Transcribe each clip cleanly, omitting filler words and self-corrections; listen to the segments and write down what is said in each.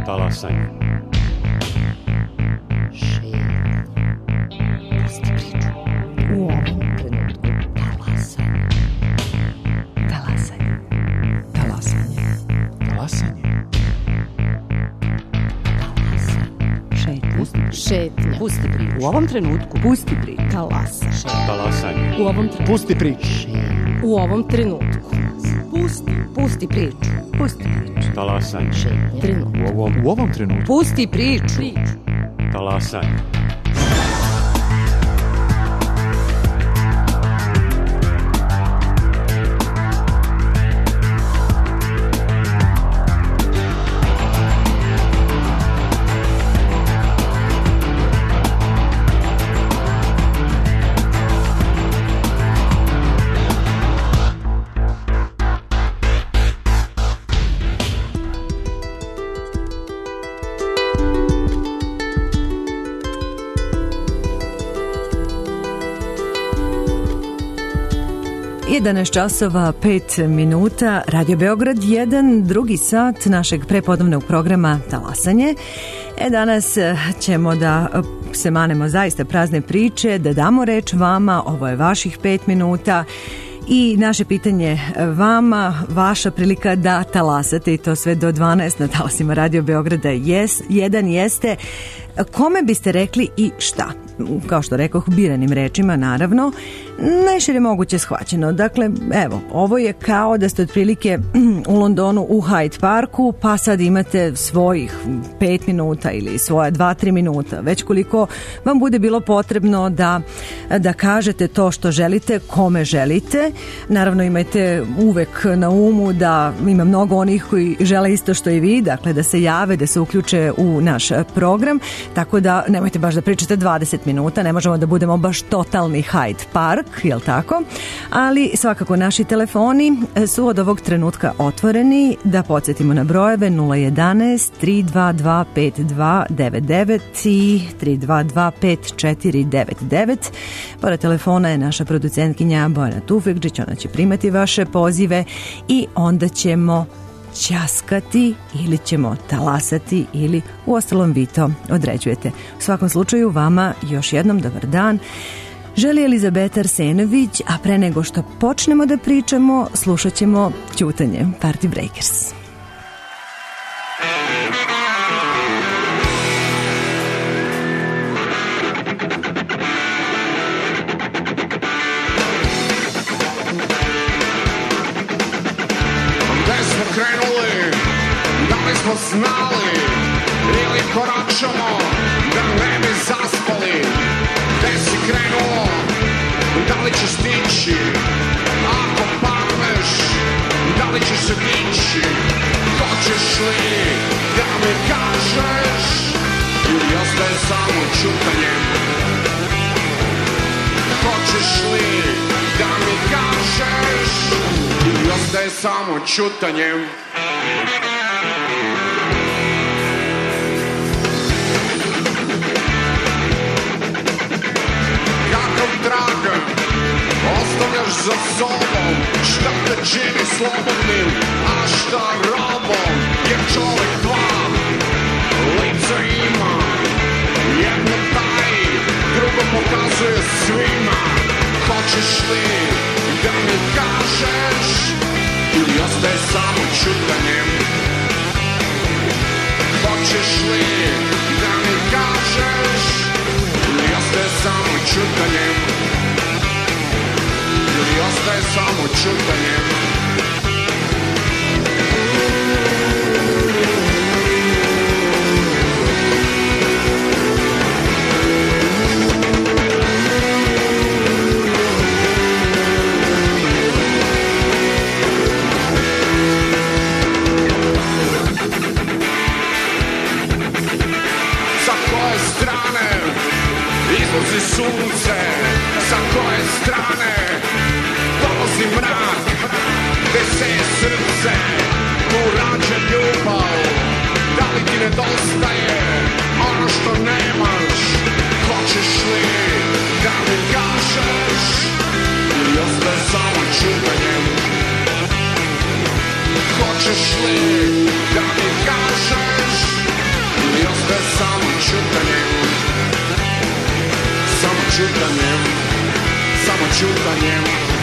Talasanje. U ovom trenutku talasanje. Talasanje. Talasanje. Talasanje. Šetnja. Pusti priču. U ovom trenutku pusti priču. Talasanje. Talasanje. U ovom trenutku. Pusti priču. U ovom trenutku. Pusti priču. Pusti priču. Talasanje. Trenutku. U ovom trenutku. Pusti priču. Talasanje. Jedanaest časova 5 minuta, Radio Beograd 1, drugi sat našeg prepodnevnog programa Talasanje. Danas ćemo da se manemo zaista prazne priče, da damo reč vama, ovo je vaših 5 minuta i naše pitanje vama, vaša prilika da talasate i to sve do 12 na talasima Radio Beograda 1 jeste kome biste rekli i šta? Kao što rekoh, biranim rečima, naravno, najšire moguće shvaćeno. Dakle, evo, ovo je kao da ste otprilike u Londonu u Hyde Parku, pa sad imate svojih 5 minuta ili svoja 2-3 minuta, već koliko vam bude bilo potrebno da kažete to što želite, kome želite. Naravno, imajte uvek na umu da ima mnogo onih koji žele isto što i vi, dakle da se jave, da se uključe u naš program, tako da nemojte baš da pričate 20 minuta, ne možemo da budemo baš totalni Hyde Park, jel tako? Ali svakako naši telefoni su od ovog trenutka otvoreni, da podsjetimo na brojeve 011 322 5299 i 322 5499. Pored telefona je naša producentkinja Bojana Tufekđić, ona će primati vaše pozive i onda ćemo ćaskati ili ćemo talasati ili uostalom vi to određujete. U svakom slučaju vama još jednom dobar dan. Želi Elizabeta Arsenović, a pre nego što počnemo da pričamo, slušat ćemo Ćutanje, Party Breakers. Znali ili koračamo da ne bi zaspali. Gde si krenuo, da li ćeš stići? Ako padneš, da li ćeš se dići? Hoćeš li da mi kažeš ili ostaje samo ćutanjem? Hoćeš li da mi kažeš ili ostaje samo ćutanjem? Dragan, ostavljaš za sobom šta te čini slobodnim, a šta robom, jer čovjek dva lica ima, jedno taji, drugo pokazuje svima. Hoćeš li da mi kažeš ili ostaje samo ćutanjem? Hoćeš li da mi kažeš ili ostaje samo ćutanjem? Ili ostaje samo ćutanjem? Sa koje strane izlazi sunce, sa koje strane dolazi mrak, gde seje srce, tu rađe ljubav. Da li ti nedostaje ono što nemaš? Hoćeš li da mi kažeš ili ostaje samo ćutanjem? Hoćeš li da mi kažeš čutanjem, samo čutanjem.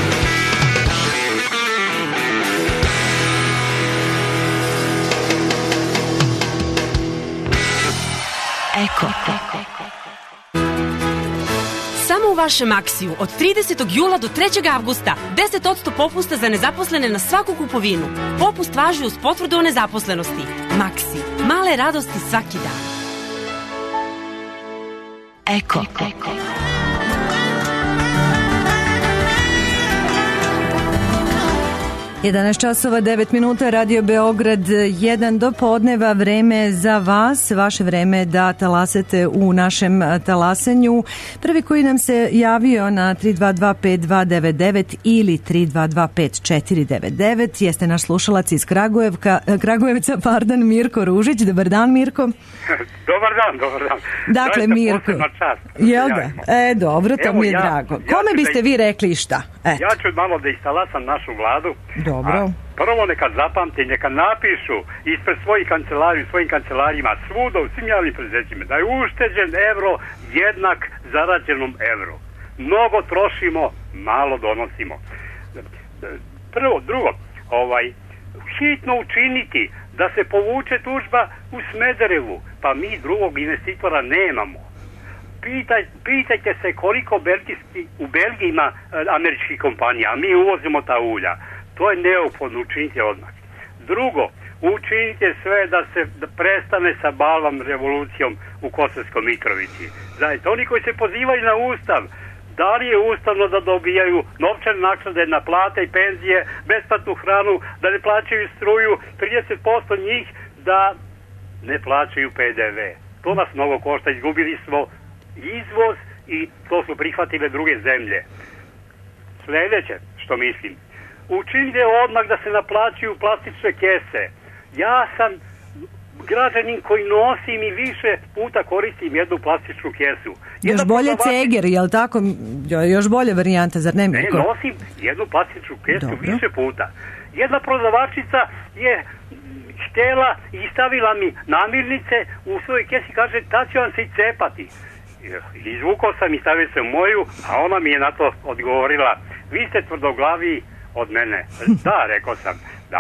Eko. Samo u vašem Maksiju od 30. jula do 3. avgusta 10% popusta za nezaposlene na svaku kupovinu. Popust važi uz potvrdu o nezaposlenosti. Maksi. Male radosti svaki dan. Eko. 11 časova 9 minuta, Radio Beograd 1 do podneva, vreme za vas, vaše vreme da talasete u našem talasanju. Prvi koji nam se javio na 3225299 ili 3225499 jeste naš slušalac iz Kragujevca, Mirko Ružić. Dobar dan, Mirko. Dobar dan. Dakle, Mirko, jel da? Dobro, to mi je drago. Kome biste vi rekli i šta? Ja ću malo da istalasam našu vladu. Dobro. Prvo neka zapamti, neka napišu ispred svojih kancelarija, svojim kancelarijima, svuda u svim javnim preduzećima, da je ušteđen evro jednak zarađenom evru. Mnogo trošimo, malo donosimo. Drugo, hitno učiniti da se povuče tužba u Smederevu, pa mi drugog investitora nemamo. Pitajte se koliko u Belgiji ima američkih kompanija, a mi uvozimo ta ulja. To je neophodno, učinite odmah. Drugo, učinite sve da se prestane sa balvom revolucijom u Kosovskoj Mitrovici. Zaista, oni koji se pozivaju na Ustav, da li je ustavno da dobijaju novčane naknade na plate i penzije, besplatnu hranu, da ne plaćaju struju, 30% njih da ne plaćaju PDV. To nas mnogo košta, izgubili smo izvoz i to su prihvatile druge zemlje. Sljedeće što mislim, učinite odmah da se naplaćuju plastične kese. Ja sam građanin koji nosim i više puta koristim jednu plastičnu kesu. Još bolje ceger, jel tako? Još bolje varijanta, zar ne, Mirko? Ne, nosim jednu plastičnu kesu više puta. Jedna prodavačica je htjela i stavila mi namirnice u svojoj kesi, kaže, ta će vam se i cepati. Izvukao sam i stavio se u moju, a ona mi je na to odgovorila, vi ste tvrdoglaviji od mene. Da, rekao sam, da.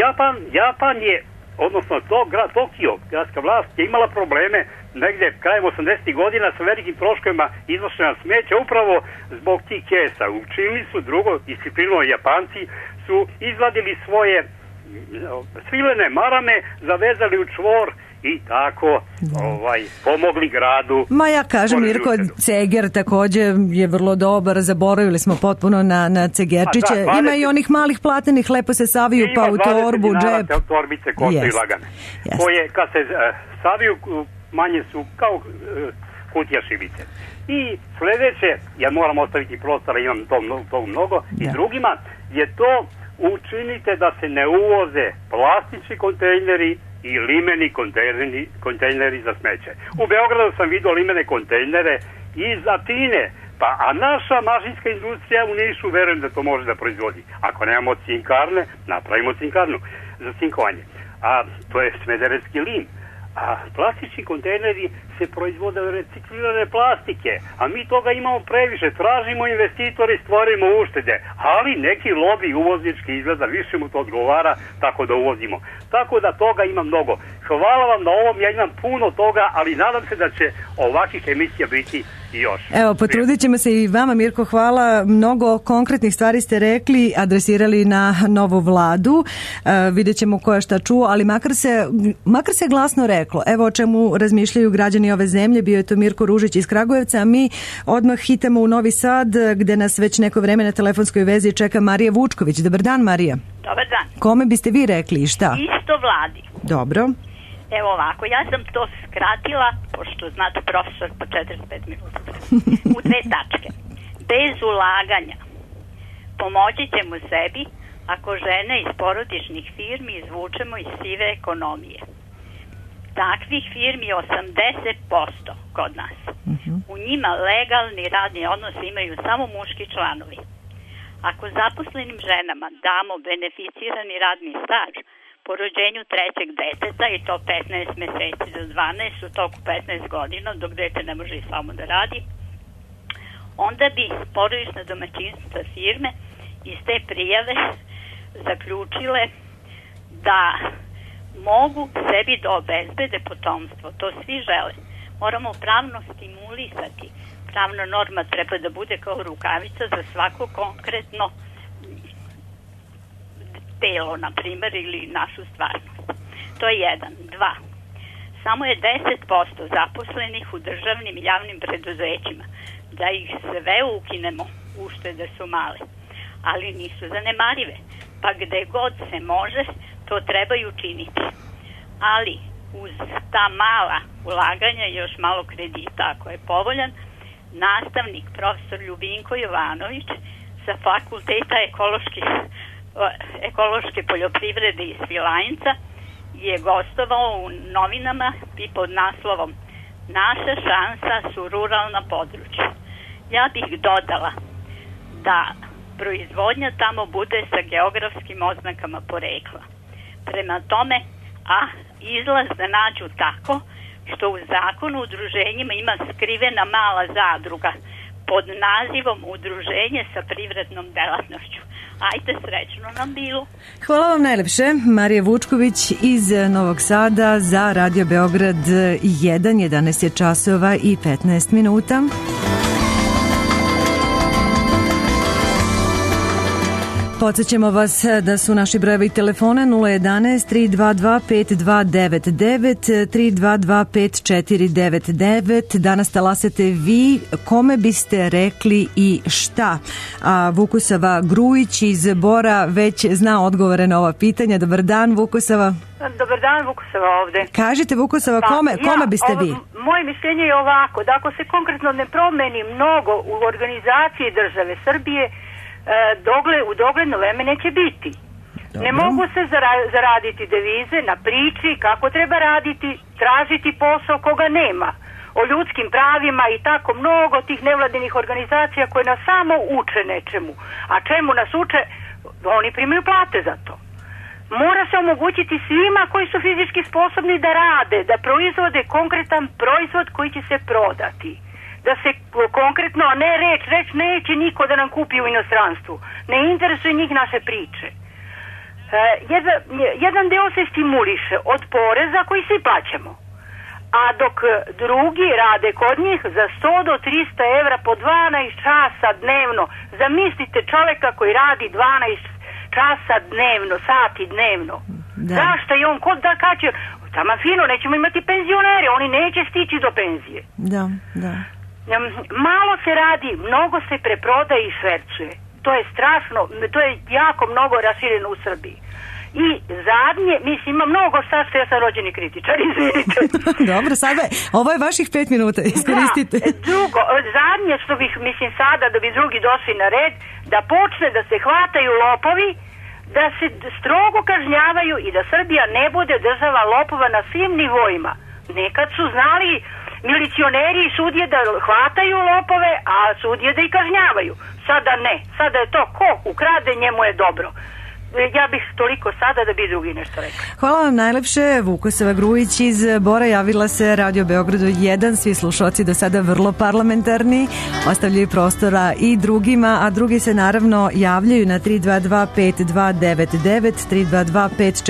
Japan je, odnosno Tokio, gradska vlast, je imala probleme negdje krajem 80. godina sa velikim troškovima iznošenja smeća upravo zbog tih kesa. Učinili su drugo, disciplinovano Japanci su izvadili svoje svilene marame, zavezali u čvor i tako pomogli gradu. Ma ja kažem, Mirko, ceger također je vrlo dobar, zaboravili smo potpuno na cegerčiće. Ima i onih malih platenih, lepo se saviju pa u torbu, džep. Ima 20 torbice koštaju lagane. Koje kad se saviju manje su kao kutija šibice. I sljedeće, ja moram ostaviti prostora, imam to mnogo, i drugima je to, učinite da se ne uvoze plastični kontejneri i limeni kontejneri za smeće. U Beogradu sam vidio limene kontejnere iz Atine, a naša mašinska industrija u Nišu, verujem da to može da proizvodi. Ako nemamo cinkarne, napravimo cinkarnu za cinkovanje. A to je smederevski lim. A plastični kontejneri se proizvode od reciklirane plastike, a mi toga imamo previše, tražimo investitore, stvorimo uštede, ali neki lobby uvoznički izgleda, više mu to odgovara, tako da uvozimo. Tako da toga ima mnogo. Hvala vam na ovom, ja imam puno toga, ali nadam se da će ovakvih emisija biti i još. Evo, potrudit ćemo se i vama, Mirko, hvala. Mnogo konkretnih stvari ste rekli, adresirali na novu vladu. Vidjet ćemo ko je šta čuo, ali makar se glasno reklo. Evo o čemu razmišljaju građani ove zemlje. Bio je to Mirko Ružić iz Kragujevca, a mi odmah hitamo u Novi Sad, gde nas već neko vreme na telefonskoj vezi čeka Marija Vučković. Dobar dan, Marija. Dobar dan. Kome biste vi rekli i šta? Isto vladi. Dobro. Evo ovako, ja sam to skratila, pošto znate profesor po 45 minuta, u 2 tačke. Bez ulaganja pomoći ćemo sebi ako žene iz porodičnih firmi izvučemo iz sive ekonomije. Takvih firmi je 80% kod nas. U njima legalni radni odnos imaju samo muški članovi. Ako zaposlenim ženama damo beneficirani radni staž po rođenju 3. deteta i to 15 mjeseci do 12 u toku 15 godina, dok dete ne može i samo da radi, onda bi porodična domaćinstva firme iz te prijave zaključile da mogu sebi da obezbede potomstvo. To svi žele. Moramo pravno stimulisati. Pravna norma treba da bude kao rukavica za svako konkretno telo, na primjer, ili našu stvarnost. To je 1. 2. Samo je 10% zaposlenih u državnim i javnim preduzećima. Da ih sve ukinemo, uštede su male, ali nisu zanemarive. Pa gde god se može, to treba i učiniti. Ali uz ta mala ulaganja i još malo kredita, ako je povoljan, nastavnik profesor Ljubinko Jovanović sa fakulteta ekološke poljoprivrede iz Svilajnca je gostovao u novinama i pod naslovom Naša šansa su ruralna područja. Ja bih dodala da proizvodnja tamo bude sa geografskim oznakama porekla. Prema tome, izlaz da nađu tako što u zakonu o udruženjima ima skrivena mala zadruga pod nazivom Udruženje sa privrednom delatnošću. Ajde, srećno nam bilo. Hvala vam najlepše. Marija Vučković iz Novog Sada za Radio Beograd 1, 11 je časova i 15 minuta. Podsjećamo vas da su naši brojevi telefona 011 322 5299 322 5499. Danas talasate vi kome biste rekli i šta. A Vukusava Grujić iz Bora već zna odgovore na ova pitanja. Dobar dan, Vukusava. Dobar dan, Vukusava ovde. Kažite, Vukusava, kome biste vi? Moje mišljenje je ovako, da ako se konkretno ne promeni mnogo u organizaciji države Srbije, u dogledno vreme neće biti. Dobro. Ne mogu se zaraditi devize na priči kako treba raditi, tražiti posao koga nema, o ljudskim pravima i tako mnogo tih nevladinih organizacija koje nas samo uče nečemu. A čemu nas uče? Oni primaju plate za to. Mora se omogućiti svima koji su fizički sposobni da rade, da proizvode konkretan proizvod koji će se prodati. Da se konkretno, a ne reč neće niko da nam kupi u inostranstvu. Ne interesuje njih naše priče. Jedan deo se stimuliše od poreza koji svi plaćamo. A dok drugi rade kod njih za 100 do 300 evra po 12 časa dnevno. Zamislite čoveka koji radi 12 časa dnevno, sati dnevno. Da. Zašto je on, kod da kaće, tamo fino, nećemo imati penzionere, oni neće stići do penzije. Da, da. Malo se radi, mnogo se preprodaje i švercuje. To je strašno, to je jako mnogo rašireno u Srbiji. I zadnje, mislim, ima mnogo sad što ja sam rođeni kritičar, izvinite. Dobro, sada, ovo je vaših 5 minuta, iskoristite. Da, drugo, zadnje što bih, mislim sada da bi drugi došli na red, da počne da se hvataju lopovi, da se strogo kažnjavaju i da Srbija ne bude država lopova na svim nivoima. Nekad su znali milicioneri i sudije da hvataju lopove, a sudije da ih kažnjavaju. Sada ne. Sada je to ko ukrade, njemu je dobro. Ja bih toliko sada da bi drugi nešto rekao. Hvala vam najlepše. Vukusava Grujić iz Bora, javila se Radio Beogradu 1. Svi slušalci do sada vrlo parlamentarni, ostavljaju prostora i drugima, a drugi se naravno javljaju na 322 5299 322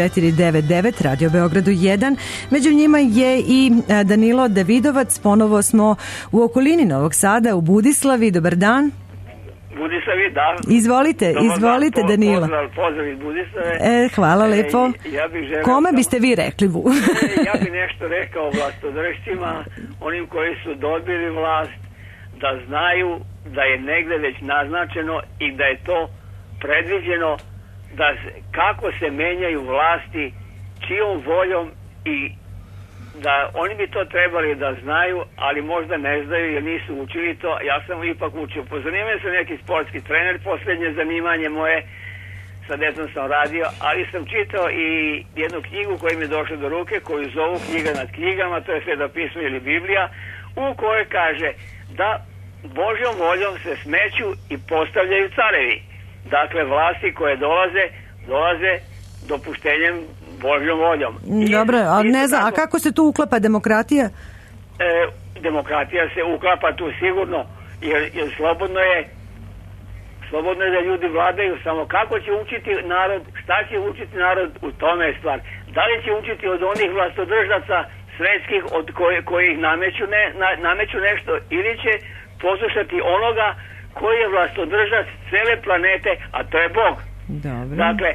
5499 Radio Beogradu 1. Među njima je i Danilo Davidovac. Ponovo smo u okolini Novog Sada, u Budislavi. Dobar dan. Budislavi, da. Izvolite Danilo. Pozdrav iz Budislave. Hvala lepo. Kome biste vi rekli? Ja bih nešto rekao vlastodržcima, onim koji su dobili vlast, da znaju da je negde već naznačeno i da je to predviđeno, da kako se menjaju vlasti, čijom voljom, i da oni bi to trebali da znaju, ali možda ne znaju jer nisu učili to. Ja sam ipak učio. Pozanimao sam neki sportski trener, posljednje zanimanje moje, sa djecom sam radio, ali sam čitao i jednu knjigu koja mi je došla do ruke, koju zovu Knjiga nad knjigama, to je Sveto pismo ili Biblija, u kojoj kaže da Božjom voljom se smeću i postavljaju carevi. Dakle, vlasti koje dolaze dopuštenjem Božjom voljom. Dobro, ali ne znam, a kako se tu uklapa demokratija? Demokratija se uklapa tu sigurno, jer slobodno je da ljudi vladaju, samo kako će učiti narod, šta će učiti narod, u tome je stvar. Da li će učiti od onih vlastodržaca svetskih od koji nameću nešto, ili će poslušati onoga koji je vlastodržac cele planete, a to je Bog. Dobro. Dakle,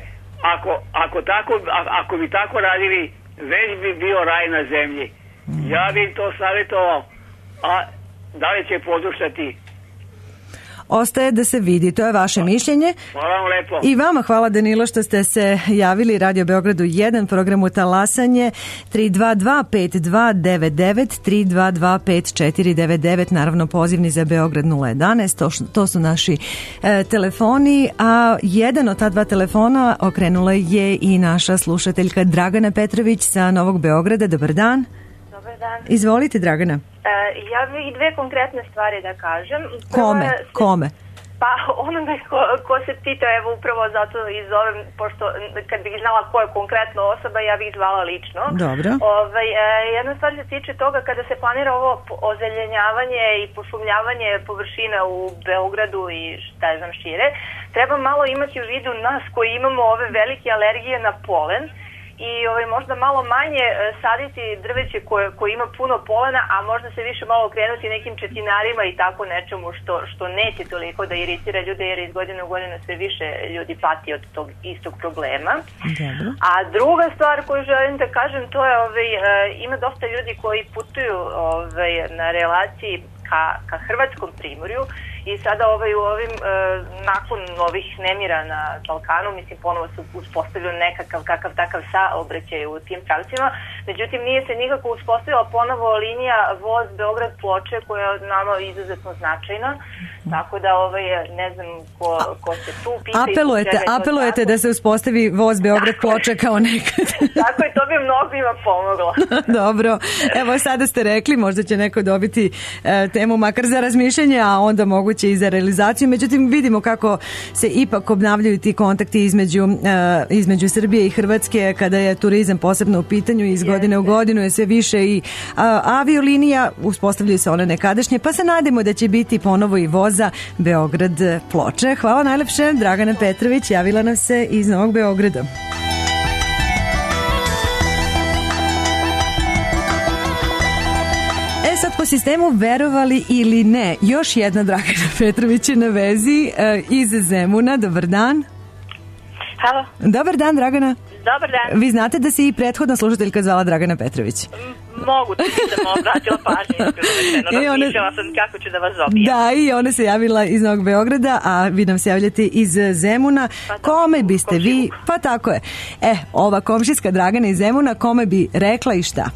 ako bi tako radili, već bi bio raj na zemlji. Ja bih to savjetovao, a da li će poslušati? Ostaje da se vidi, to je vaše mišljenje. Hvala vam lepo. I vama hvala, Danilo, što ste se javili. Radio Beogradu 1, programu Talasanje, 322-5299, 322-5499, naravno pozivni za Beograd 011, to su naši telefoni, a jedan od ta dva telefona okrenula je i naša slušateljka Dragana Petrović sa Novog Beograda. Dobar dan. Dobar dan. Izvolite, Dragana. Ja bih dve konkretne stvari da kažem. Kome? Pa onoga ko se pita, evo upravo zato i zovem, pošto kad bih znala ko je konkretno osoba, ja bih zvala lično. Dobro. Jedna stvar se tiče toga kada se planira ovo ozelenjavanje i pošumljavanje površina u Beogradu i šta je znam šire, treba malo imati u vidu nas koji imamo ove velike alergije na polen, i možda malo manje saditi drveće koje ima puno polena, a možda se više malo okrenuti nekim četinarima i tako nečemu što neće toliko da iritira ljude, jer iz godine u godinu sve više ljudi pati od tog istog problema. Dobro. A druga stvar koju želim da kažem, to je ima dosta ljudi koji putuju na relaciji ka Hrvatskom primorju, i sada u ovim nakon ovih nemira na Balkanu, mislim, ponovo su uspostavili nekakav kakav takav saobraćaj u tim pravcima, međutim nije se nikako uspostavila ponovo linija voz Beograd-Ploče, koja je nama izuzetno značajna, tako da ne znam ko se tu pita. Apelujete da se uspostavi voz Beograd-Ploče kao nekad. Tako je, to bi mnogima pomoglo. Dobro, evo sada ste rekli, možda će neko dobiti temu makar za razmišljanje, a onda moguće i za realizaciju. Međutim, vidimo kako se ipak obnavljaju ti kontakti između Srbije i Hrvatske kada je turizam posebno u pitanju, i iz godine u godinu je sve više i aviolinija, uspostavljaju se one nekadašnje, pa se nadamo da će biti ponovo i voza Beograd-Ploče. Hvala najlepše, Dragana Petrović javila nam se iz Novog Beograda. Sad po sistemu verovali ili ne, još jedna Dragana Petrović je na vezi iz Zemuna. Dobar dan. Halo. Dobar dan, Dragana. Dobar dan. Vi znate da se i prethodna slušateljka zvala Dragana Petrović? Mogu, da sam obratila pažnju. Razmišljala sam kako ću da vas dobijem. Da, i ona se javila iz Novog Beograda, a vi nam se javljate iz Zemuna. Kome biste vi, pa tako je, ova komšijska Dragana iz Zemuna, kome bi rekla i šta?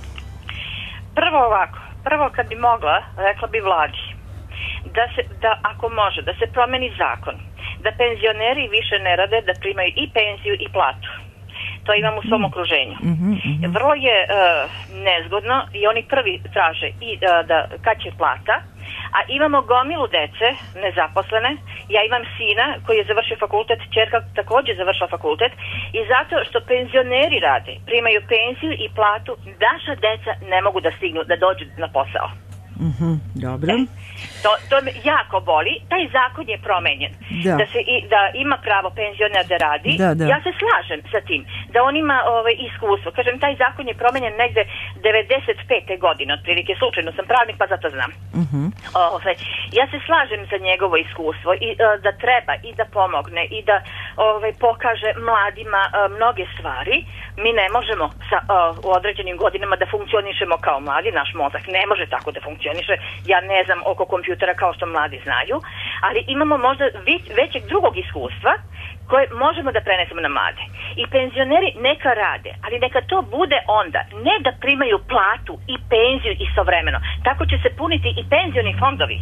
Prvo kad bi mogla, rekla bi vladi da ako može, da se promeni zakon, da penzioneri više ne rade, da primaju i penziju i platu. To imam u svom okruženju. Vrlo je nezgodno i oni prvi traže i kad će plata, a imamo gomilu dece nezaposlene. Ja imam sina koji je završio fakultet, ćerka također završila fakultet, i zato što penzioneri rade, primaju penziju i platu, naša deca ne mogu da stignu da dođu na posao. Dobro. To me jako boli. Taj zakon je promenjen. Da ima pravo penzioner da radi. Ja se slažem sa tim da on ima iskustvo. Kažem, taj zakon je promenjen negde 95. godine, otprilike, slučajno sam pravnik pa zato znam. Ja se slažem za njegovo iskustvo i da treba i da pomogne i da pokaže mladima mnoge stvari. Mi ne možemo u određenim godinama da funkcionišemo kao mladi, naš mozak ne može tako da funkcioniše. Ja ne znam oko kompjutera kao što mladi znaju, ali imamo možda većeg drugog iskustva koje možemo da prenesemo na mlade. I penzioneri neka rade, ali neka to bude onda, ne da primaju platu i penziju istovremeno. Tako će se puniti i penzioni fondovi.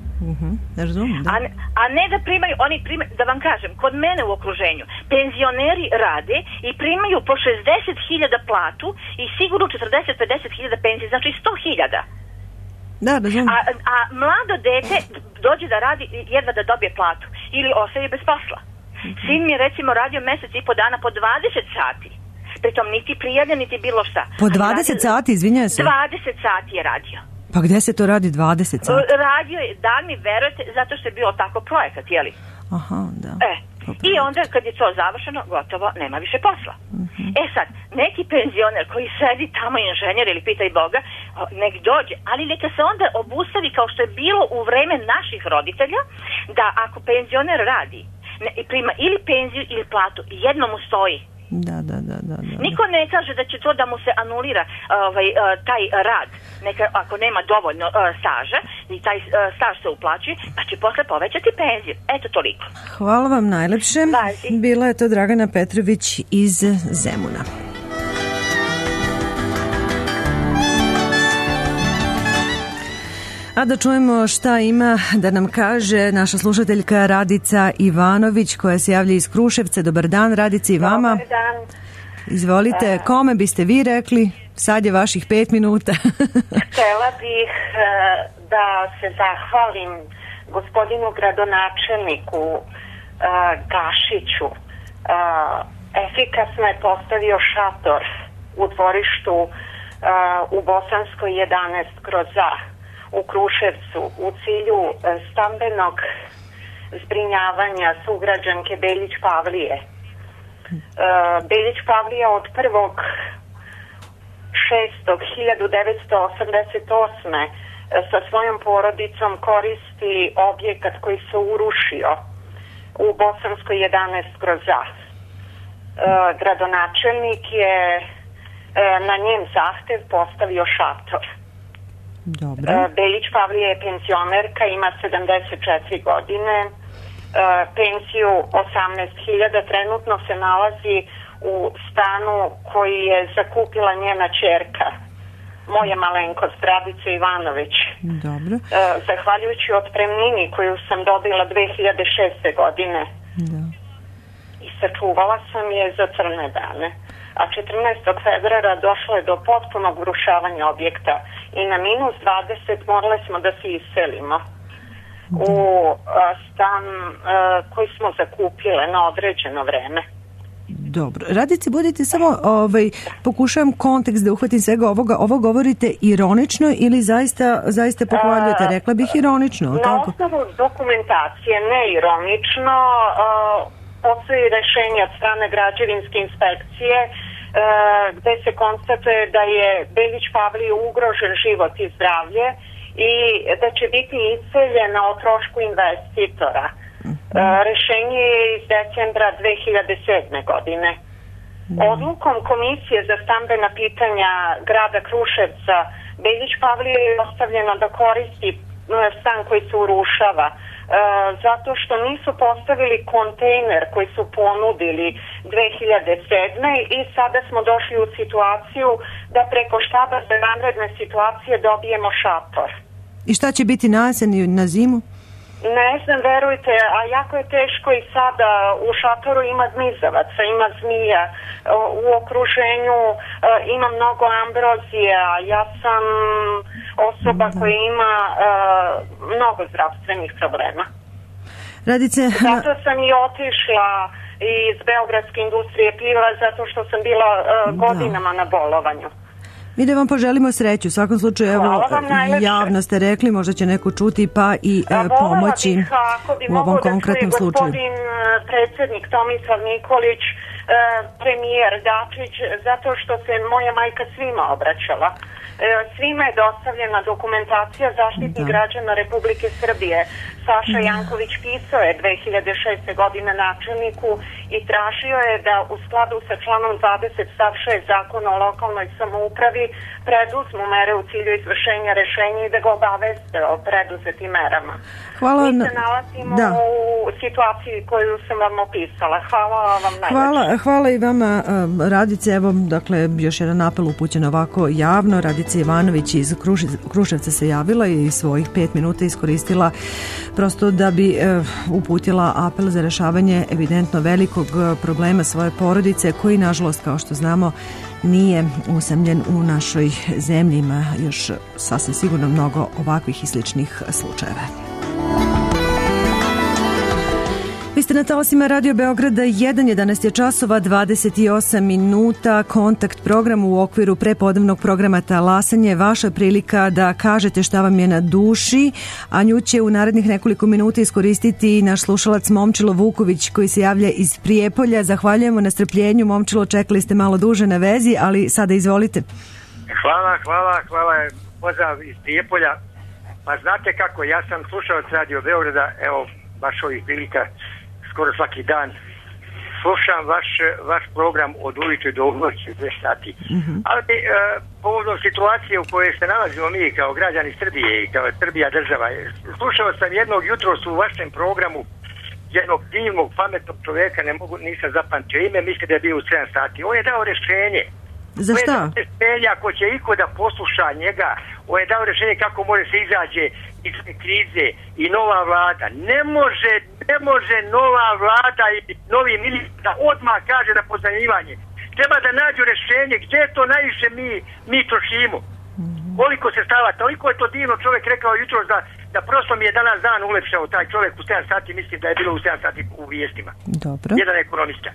A ne da primaju, da vam kažem, kod mene u okruženju penzioneri rade i primaju po 60.000 platu i sigurno 40-50.000 penzije, znači 100.000. A mlado dete dođe da radi jedva da dobije platu ili ostaje bez posla. Sin mi je recimo radio mjesec i po dana po 20 sati. Pritom niti prijavljen, niti bilo šta. Po 20 sati, izvinjam se? 20 sati je radio. Pa gde se to radi 20 sati? Radio je, da mi verujete, zato što je bio tako projekat, jeli? Aha, da. I onda kad je to završeno, gotovo, nema više posla. Sad, neki penzioner koji sedi tamo, inženjer ili pitaj Boga, nek dođe, ali neka se onda obustavi kao što je bilo u vreme naših roditelja, da ako penzioner radi, prima ili penziju ili platu, jedno mu stoji. Da. Niko ne kaže da će to da mu se anulira taj rad, ako nema dovoljno staža i taj staž se uplaćuje, pa će posle povećati penziju. Eto toliko. Hvala vam najlepše. Bila je to Dragana Petrović iz Zemuna. A da čujemo šta ima da nam kaže naša slušateljka Radica Ivanović koja se javlja iz Kruševca. Dobar dan, Radica, i vama. Dobar dan. Izvolite, kome biste vi rekli? Sad je vaših 5 minuta. Htela bih da se zahvalim gospodinu gradonačelniku Gašiću. Efikasno je postavio šator u dvorištu u Bosanskoj 11/A u Kruševcu u cilju stambenog zbrinjavanja sugrađanke Beljić Pavlije. Beljić Pavlija od 1.6.1988. sa svojom porodicom koristi objekat koji se urušio u Bosanskoj 11/A. Gradonačelnik je na njen zahtev postavio šator. Dobro. Beljić Pavlija je penzionerka, ima 74 godine, pensiju 18.000, trenutno se nalazi u stanu koji je zakupila njena ćerka, moja malenkost, Radica Ivanović. Dobro. Zahvaljujući otpremnini koju sam dobila 2006. godine. Da. I sačuvala sam je za crne dane. A 14. februara došlo je do potpunog urušavanja objekta i na -20 morali smo da se iselimo u stan koji smo zakupile na određeno vreme. Dobro. Radice, budite samo, pokušavam kontekst da uhvatim svega ovoga. Ovo govorite ironično ili zaista pohvaljujete? Rekla bih ironično. Na osnovu dokumentacije, ne ironično, postoji rešenje od strane građevinske inspekcije gde se konstatuje da je Beljić Pavliji ugrožen život i zdravlje i da će biti iseljena o trošku investitora. Rešenje je iz decembra 2007. godine. Odlukom Komisije za stambena pitanja grada Kruševca Beljić Pavliji je ostavljeno da koristi stan koji se urušava zato što nisu postavili kontejner koji su ponudili 2007. i sada smo došli u situaciju da preko štaba za vanredne situacije dobijemo šator. I šta će biti na jesen i na zimu? Ne znam, verujte, a jako je teško i sada. U šatoru ima zmizavaca, ima zmija, u okruženju ima mnogo ambrozije, a ja sam osoba koja ima mnogo zdravstvenih problema. Radice... Zato sam i otišla iz Beogradske industrije piva, zato što sam bila godinama na bolovanju. Mi da vam poželimo sreću. U svakom slučaju, evo, javno ste rekli, možda će neko čuti pa i pomoći u ovom konkretnom slučaju. Gospodin predsjednik Tomislav Nikolić, premijer Dačić, zato što se moja majka svima obraćala. Svima je dostavljena dokumentacija. Zaštitnik građana Republike Srbije Saša Janković pisao je 2006. godine načelniku i tražio je da u skladu sa članom 20 stav 6 Zakona o lokalnoj samoupravi preduzmu mere u cilju izvršenja rešenja i da ga obaveste o preduzetim merama. Mi se nalazimo u situaciji koju sam vam opisala. Hvala vam najveće. Hvala i vama, Radice. Evo, dakle, još jedan apel upućen ovako javno. Radica Ivanović iz Kruševca se javila i svojih 5 minuta iskoristila prosto da bi uputila apel za rešavanje evidentno velikog problema svoje porodice koji, nažalost, kao što znamo, nije usamljen u našoj zemlji. Ima još sasvim sigurno mnogo ovakvih i sličnih slučajeva. Vi ste na talasima Radio Beograda 11 je časova 28 minuta. Kontakt program u okviru prepodnevnog programa Talasanje. Vaša prilika da kažete šta vam je na duši, a nju će u narednih nekoliko minuta iskoristiti naš slušalac Momčilo Vuković koji se javlja iz Prijepolja. Zahvaljujemo na strpljenju. Momčilo, čekali ste malo duže na vezi, ali sada izvolite. Hvala. Pozdrav iz Prijepolja. Pa znate kako, ja sam slušalac Radio Beograda, evo, baš ovih prilika skoro svaki dan slušam vaš program od ujutru do noći 2 sati. Ali povodom situacije u kojoj se nalazimo mi kao građani Srbije i kao Srbija država, slušao sam jednog jutros u vašem programu jednog divnog, pametnog čovjeka, nisam zapamtio ime, mislim da je bio u 7 sati. On je dao rješenje. Za šta? Ako će iko da posluša njega, on je dao rješenje kako može se izađe iz krize i nova vlada. Ne može nova vlada i novi ministar da odmah kaže da pozajmljivanje. Treba da nađu rješenje gdje to najviše mi trošimo. Koliko se stava, toliko je to divno čovjek rekao jutro da prosto mi je danas dan ulepšao taj čovjek u 7 sati, mislim da je bilo u 7 sati u vijestima. Dobro. Jedan ekonomista.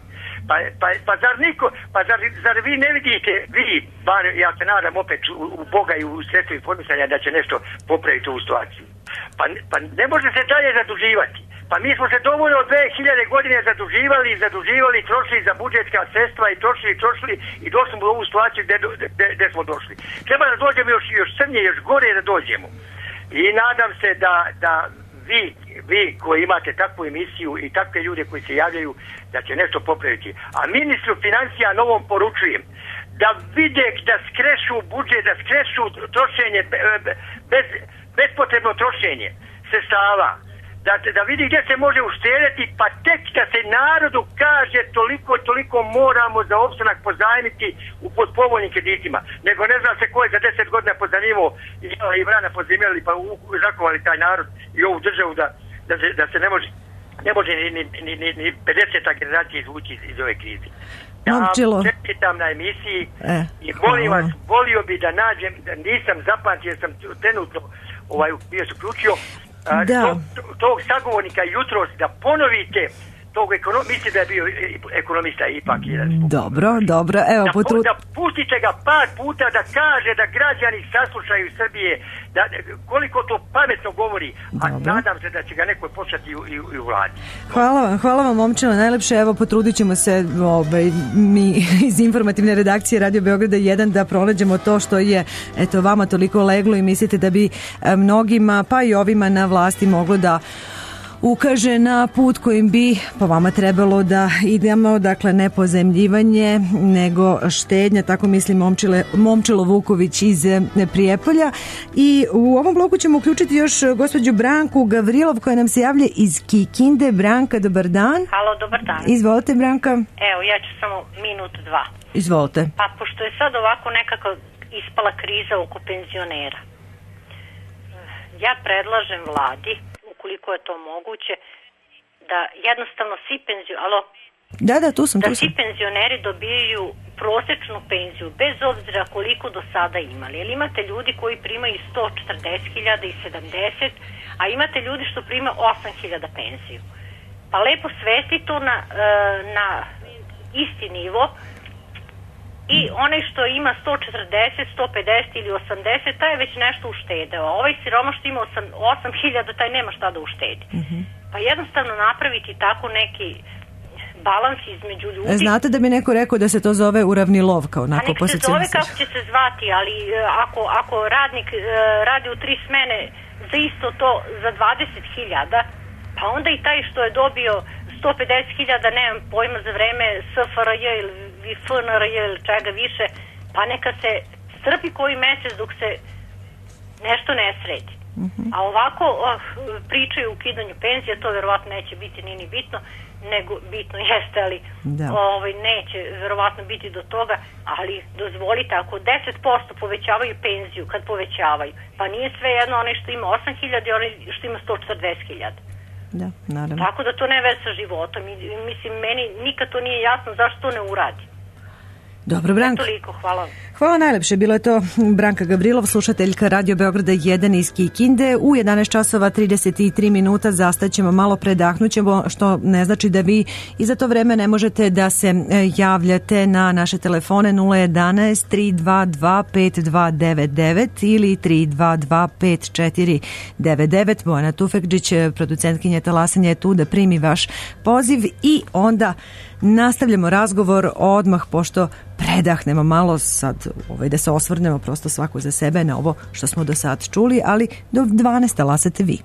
Zar vi ne vidite, bar ja se nadam opet u Boga i u sredstvu informisanja da će nešto popraviti ovu situaciju. Pa ne može se dalje zaduživati. Pa mi smo se dovoljno od 2000 godine zaduživali, trošili za budžetska sredstva i trošili i došli smo u ovu situaciju gdje smo došli. Treba da dođemo još crnije, još gore da dođemo. I nadam se da vi koji imate takvu emisiju i takve ljude koji se javljaju da će nešto popraviti. A ministru financija novom poručujem da vide da skrešu budžet, da skrešu trošenje, bespotrebno trošenje sredstava. Da vidi gdje se može uštedjeti, pa tek da se narodu kaže toliko moramo za opstanak pozajmiti pod povoljnim kreditima. Nego ne zna se ko je za 10 godina pozajmivao i vrana pozajmili pa zakovali taj narod i ovu državu da se ne može ni 50. generacija izvući iz ove krize. Ja čestitam na emisiji i molim vas, volio bi da nađem, nisam zapamtio jer sam trenutno bio se uključio, tog sagovornika jutros da ponovite tog mislim da je bio ekonomista ipak jedan. Dobro, evo da pustite ga par puta da kaže da građani saslušaju Srbije, da koliko to pametno govori, a nadam se da će ga neko početi i u vladi. Hvala vam Momčilo, najlepše, evo potrudit ćemo se mi iz informativne redakcije Radio Beograda 1 da pronađemo to što je vama toliko leglo i mislite da bi mnogima, pa i ovima na vlasti moglo da ukaže na put kojim bi po vama trebalo da idemo, dakle ne pozajmljivanje nego štednja, tako misli Momčilo Vuković iz Prijepolja. I u ovom bloku ćemo uključiti još gospođu Branku Gavrilov koja nam se javlja iz Kikinde. Branka, dobar dan. Halo, dobar dan. Izvolite, Branka. Evo, ja ću samo minut, 2. Izvolite. Pa pošto je sad ovako nekako ispala kriza oko penzionera, ja predlažem vladi, ukoliko je to moguće, da jednostavno svi svi penzioneri dobijaju prosječnu penziju, bez obzira koliko do sada imali. Jer imate ljudi koji primaju 140.000 i 70, a imate ljudi što primaju 8.000 penziju. Pa lepo svesti to na isti nivo i onaj što ima 140, 150 ili 80, taj je već nešto uštedeo. A ovaj siroma što ima 8.000, taj nema šta da uštedi. Pa jednostavno napraviti tako neki balans između ljudi. Znate da bi neko rekao da se to zove uravnilovka? Onako, nek se zove kako će se zvati, ali ako radnik radi u 3 smene za isto to za 20.000, pa onda i taj što je dobio 150.000, nemam pojma, za vreme SFRJ ili FNRJ ili čega više, pa neka se strpi koji mjesec dok se nešto ne sredi. A ovako pričaju o ukidanju penzija, to verovatno neće biti ni bitno, nego bitno jeste, ali neće verovatno biti do toga, ali dozvolite, ako 10% povećavaju penziju, kad povećavaju, pa nije sve jedno onaj što ima 8.000 i onaj što ima 140.000. Da, naravno. Tako da to ne veze sa životom. Mislim, meni nikad to nije jasno zašto to ne uradi. Dobro, Branka. Toliko, hvala. Hvala najlepše. Bilo je to Branka Gavrilov, slušateljka Radio Beograda 1 iz Kikinde. U 11 časova 33 minuta zastaćemo, malo predahnućemo, što ne znači da vi i za to vreme ne možete da se javljate na naše telefone 011 322 5299 ili 322 5499. Bojana Tufekđić, producentkinja Talasanja, je tu da primi vaš poziv i onda nastavljamo razgovor odmah, pošto predahnemo malo sad, da se osvrnemo prosto svako za sebe na ovo što smo do sad čuli, ali do 12 talasate vi.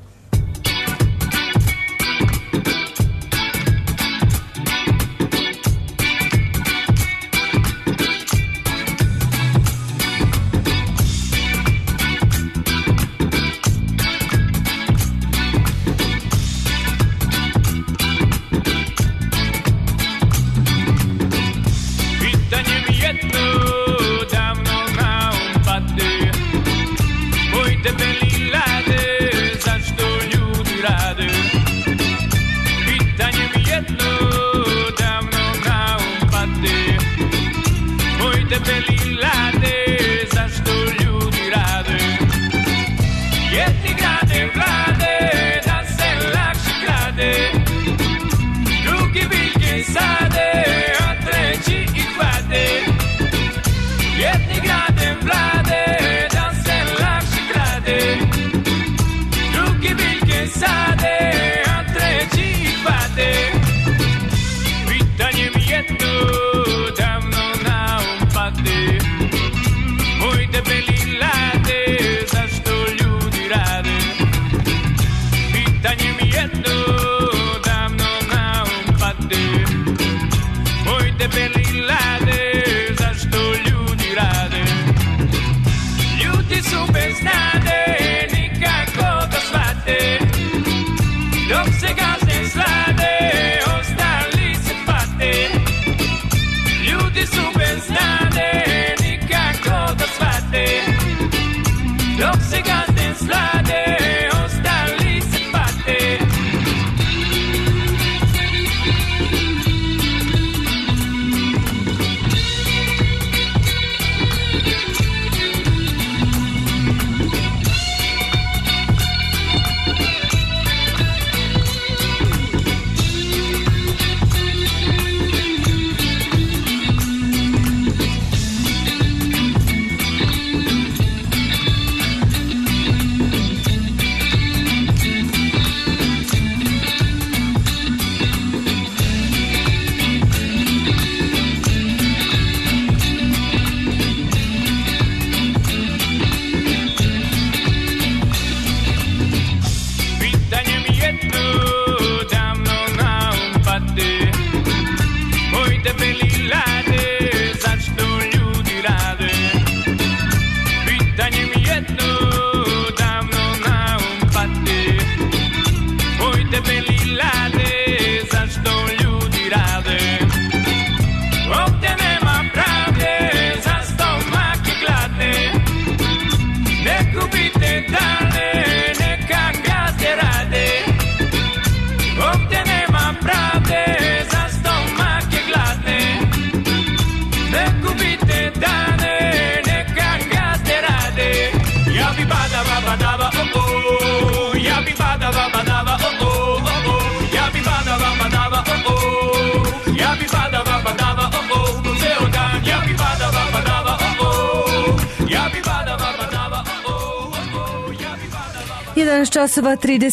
Časova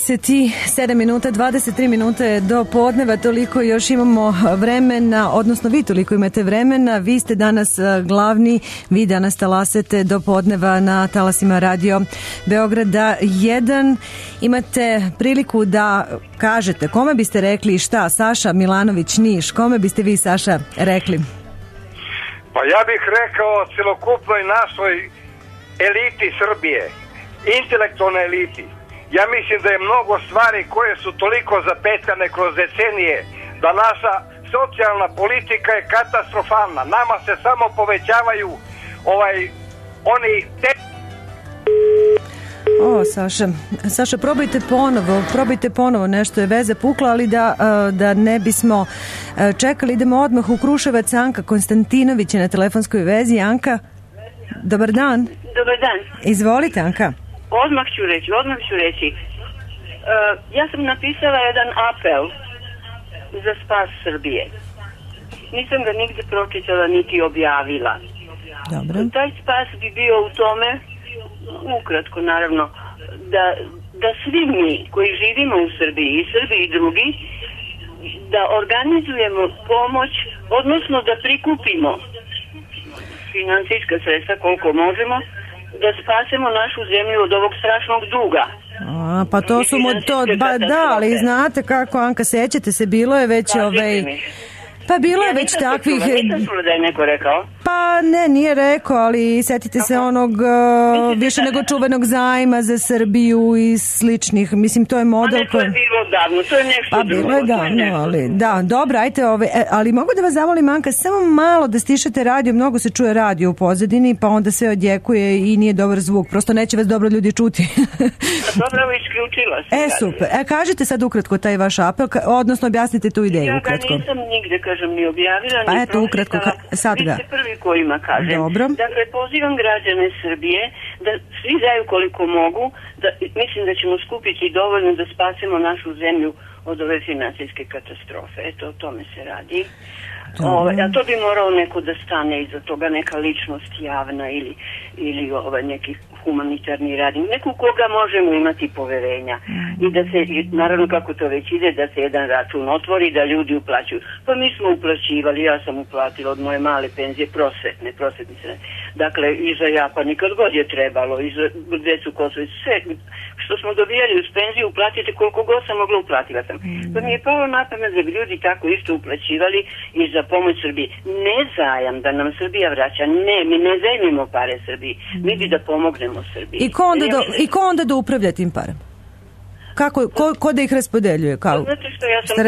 37 minuta, 23 minute do podneva, toliko još imamo vremena, odnosno vi toliko imate vremena, vi ste danas glavni, vi danas talasete do podneva na talasima Radio Beograda 1. Imate priliku da kažete kome biste rekli šta, Saša Milanović Niš, kome biste vi, Saša, rekli? Pa ja bih rekao celokupnoj našoj eliti Srbije, intelektualnoj eliti. Ja mislim da je mnogo stvari koje su toliko zapetljane kroz decenije, da naša socijalna politika je katastrofalna. Nama se samo povećavaju oni O, Saša, probajte ponovo, nešto je veza pukla, ali da ne bismo čekali, idemo odmah u Kruševac. Anka Konstantinović je na telefonskoj vezi. Anka, dobar dan. Dobar dan. Izvolite, Anka. Odmah ću reći. Ja sam napisala jedan apel za spas Srbije. Nisam ga nigde pročitala niti objavila. Dobro. Taj spas bi bio u tome, ukratko naravno, da svi mi koji živimo u Srbiji i Srbi i drugi, da organizujemo pomoć, odnosno da prikupimo finansijska sredstva koliko možemo, da spasemo našu zemlju od ovog strašnog duga. Pa to su da, ali znate kako, Anka, sećate se, bilo je već pa bilo je već takvih... Nisam čula da je neko rekao. Pa ne, nije rekao, ali setite se onog više nego čuvenog zajma za Srbiju i sličnih. Mislim, to je model... to je bilo davno, to je nešto drugo. Bilo je davno, ali da, dobro, ajte, ali mogu da vas zamolim, Anka, samo malo da stišete radio, mnogo se čuje radio u pozadini, pa onda sve odjekuje i nije dobar zvuk, prosto neće vas dobro ljudi čuti. Dobro, isključila sam. Super, kažite sad ukratko taj vaš apel, odnosno objasnite tu ideju ukratko. Ja ga nisam nigde, kažem, ni objavila, pa eto, ukratko, sad ga. Vi ste prvi kojima kažem. Dobro. Dakle, pozivam građane Srbije da svi daju koliko mogu, mislim da ćemo skupiti dovoljno da spasemo našu zemlju od ove financijske katastrofe. Eto, o tome se radi. A to bi morao neko da stane iza toga, neka ličnost javna ili neki humanitarni radnik, neko koga možemo imati poverenja i da se, naravno kako to već ide, da se jedan račun otvori, da ljudi uplaćuju. Pa mi smo uplaćivali, ja sam uplatila od moje male penzije prosvetnice. Dakle, i za Japani kad god je trebalo, i za decu Kosovo, sve što smo dobijali uz penziju uplatite koliko god sam mogla, uplatila sam. Pa mi je palo na pamet da bi ljudi tako isto uplaćivali i za pomoć Srbiji. Ne zajam da nam Srbija vraća, ne, mi ne zajmimo pare Srbiji, mi bi da pomognemo Srbiji. I ko onda da upravlja tim parama? Ko da ih raspodeljuje? Znate što,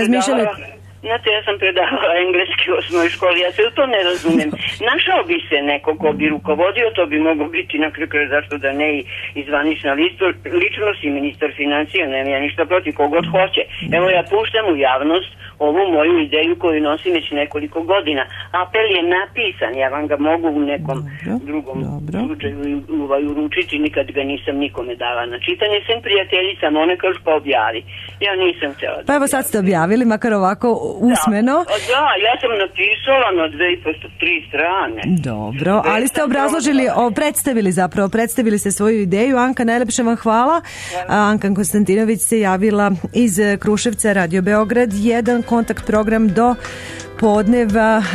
ja sam predavala engleski u osnovnoj školi, ja se u to ne razumem. Našao bi se neko ko bi rukovodio, to bi moglo biti na kraju, zašto da ne i zvanična ličnost i ministar financija, nema ja ništa protiv, kogod hoće. Evo ja puštam u javnost ovu moju ideju koju nosim već nekoliko godina. Apel je napisan, ja vam ga mogu u nekom drugom slučaju uručiti, nikad ga nisam nikome dala na čitanje, sem prijateljicama, one kažu pa objavi. Ja nisam htjela. Pa evo sad ste objavili, makar ovako usmeno. Da, ja sam napisala na 2,5-3 strane. Dobro, ali ste obrazložili, predstavili ste svoju ideju. Anka, najlepše vam hvala. Anka Konstantinović se javila iz Kruševca, Radio Beograd 1, kontakt program do podneva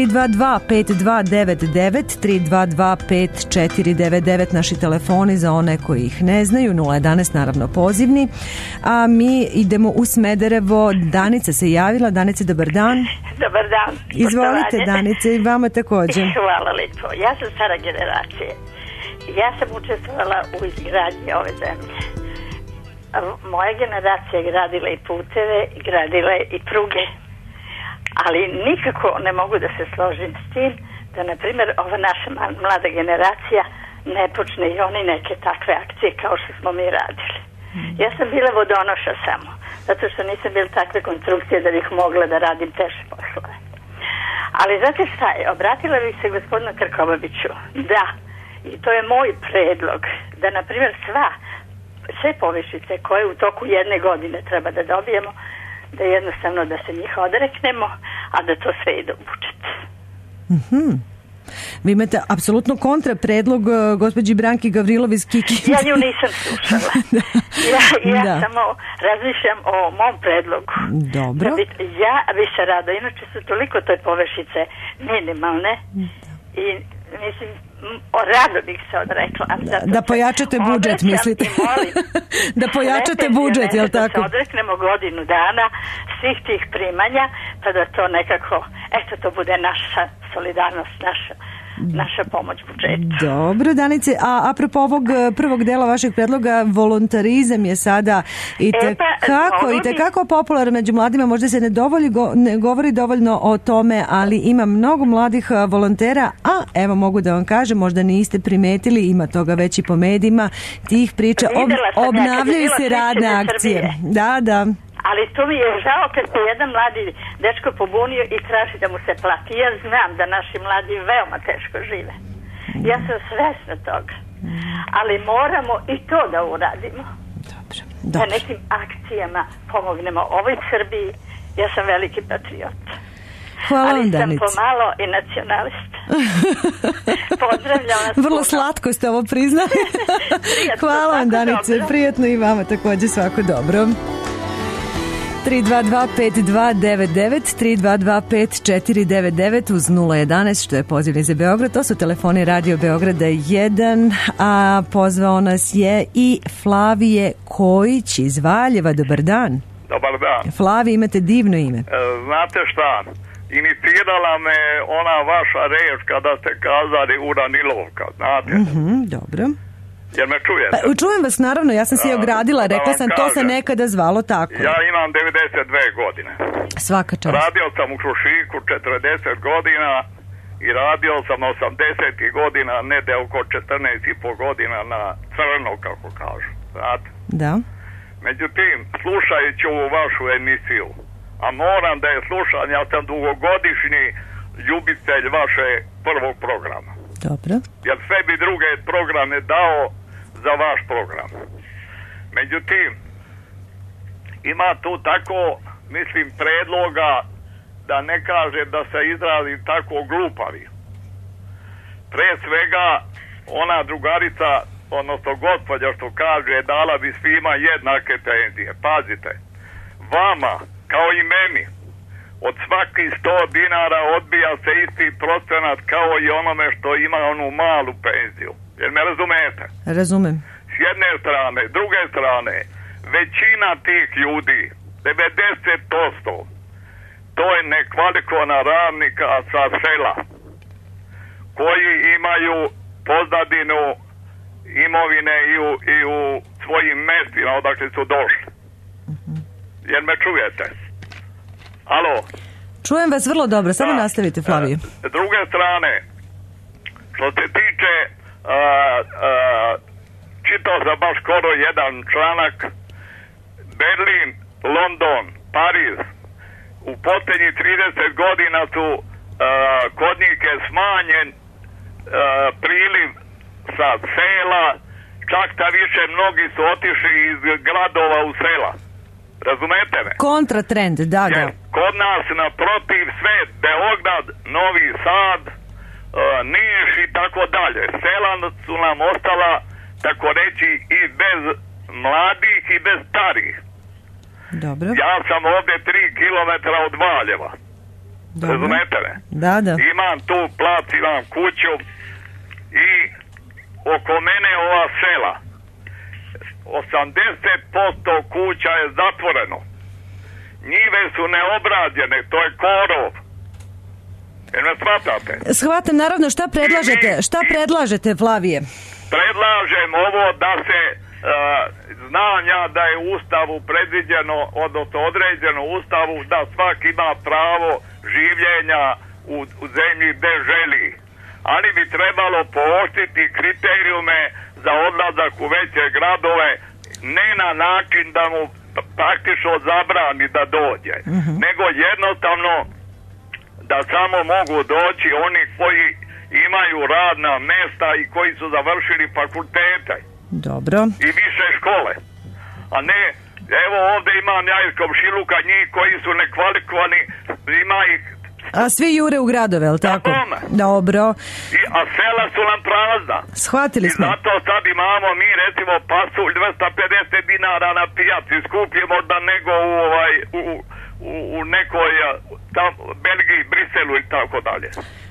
322-5299, 322-5499, naši telefoni za one koji ih ne znaju, 011 naravno pozivni, a mi idemo u Smederevo. Danica se javila. Danice, dobar dan. Dobar dan. Izvolite, Danice, i vama također. Hvala lijepo. Ja sam stara generacija. Ja sam učestvovala u izgradnji ove zemlje. Moja generacija je gradila i puteve, gradila i pruge. Ali nikako ne mogu da se složim s tim da, na primjer, ova naša mlada generacija ne počne i oni neke takve akcije kao što smo mi radili. Ja sam bila vodonoša samo, zato što nisam bila takve konstrukcije da bih mogla da radim teže poslove. Ali znate šta je, obratila bih se gospodinu Krkobabiću, da, i to je moj predlog, da, na primjer, sve povišice koje u toku jedne godine treba da dobijemo, da jednostavno da se njih odreknemo, a da to sve ide u budžet. Vi imate apsolutno kontra predlog gospođi Branki Gavrilov iz Kikinde. Ja nju nisam slušala. Ja samo razmišljam o mom predlogu. Dobro. Ja bi se rado, inače su toliko toj površice minimalne i mislim, rado bih se odrekla. Da pojačate budžet, mislite? Da pojačate budžet, jel tako? Da se odreknemo godinu dana svih tih primanja, pa da to nekako, eto, to bude naša solidarnost, naša naša pomoć budžetu. Dobro, Danice, a apropo ovog prvog dela vašeg predloga, volontarizam je sada i tekako popularan među mladima, možda se ne govori dovoljno o tome, ali ima mnogo mladih volontera, a evo mogu da vam kažem, možda niste primetili, ima toga već i po medijima, tih priča, obnavljaju se radne akcije. Da. Ali to mi je žao kad se jedan mladi dečko pobunio i traži da mu se plati. Ja znam da naši mladi veoma teško žive. Ja sam svesna toga. Ali moramo i to da uradimo. Dobro. Da nekim akcijama pomognemo ovoj Srbiji. Ja sam veliki patriot. Hvala vam, Danice. Ali sam pomalo i nacionalista. Pozdravljam vas. Vrlo slatko ste ovo priznali. Hvala vam, Danice. Prijetno i vama također, svako dobro. 322-5299, 322-5499 uz 011, što je pozivni za Beograd. To su telefoni Radio Beograda 1, a pozvao nas je i Flavije Kojić iz Valjeva. Dobar dan. Dobar dan. Flavije, imate divno ime. Znate šta, inicirala me ona vaša reč kada ste kazali uranilovka, znate? Dobro. Jer me čujete? Čujem vas, naravno, ja sam se i ogradila, rekla sam, to se nekada zvalo tako. Ja imam 92 godine. Svaka čast. Radio sam u Krušiku 40 godina i radio sam 80 godina, negde oko 14,5 godina na crno, kako kažu. Znate? Da. Međutim, slušajući ovu vašu emisiju, a moram da je slušam, ja sam dugogodišnji ljubitelj vaše prvog programa. Dobro. Jer sve bi druge programe dao za vaš program. Međutim, ima tu tako, mislim, predloga, da ne kaže da se izrazi tako glupavi. Pre svega, ona drugarica, odnosno gospođa što kaže, dala bi svima jednake penzije. Pazite, vama, kao i meni, od svakih 100 dinara odbija se isti procenat kao i onome što ima onu malu penziju. Jer me razumete? Razumem. S jedne strane, druge strane, većina tih ljudi, 90%, to je nekvalifikovana radnika sa sela, koji imaju pozadinu imovine i u svojim mestima odakle su došli. Jer me čujete? Alo? Čujem vas vrlo dobro, samo nastavite, Flavije. S druge strane, što se tiče, čitao sam baš skoro jedan članak, Berlin, London, Pariz, u posljednjih 30 godina su kod njih je smanjen priliv sa sela, čak da više mnogi su otišli iz gradova u sela. Razumete me? Kontratrend, da. Kod nas naprotiv sve, Beograd, Novi Sad, Niš i tako dalje. Sela su nam ostala, tako reći, i bez mladih i bez starih. Dobro. Ja sam ovdje 3 kilometra od Valjeva. Dobro. Razumete me? Da. Imam tu plac, imam kuću i oko mene ova sela. 80% kuća je zatvoreno. Njive su neobrađene, to je korov. Jer me shvatate? Shvatam, naravno, šta predlažete, Flavije? Predlažem ovo da se znam ja da je u Ustavu predviđeno, odnosno određeno u Ustavu da svaki ima pravo življenja u zemlji gde želi. Ali bi trebalo pooštriti kriterijume za odlazak u veće gradove, ne na način da mu praktično zabrani da dođe, nego jednostavno da samo mogu doći oni koji imaju radna mesta i koji su završili fakultete. Dobro. I više škole. A ne, evo ovdje imam ja iz komšiluka njih koji su nekvalifikovani, ima ih. A svi jure u gradove, je li tako? Dobro. A sela su nam prazna. Shvatili smo. I zato sad imamo mi recimo pasulj 250 dinara na pijaci, skuplje možda nego u nekoj tam, Belgiji, Briselu i tako dalje.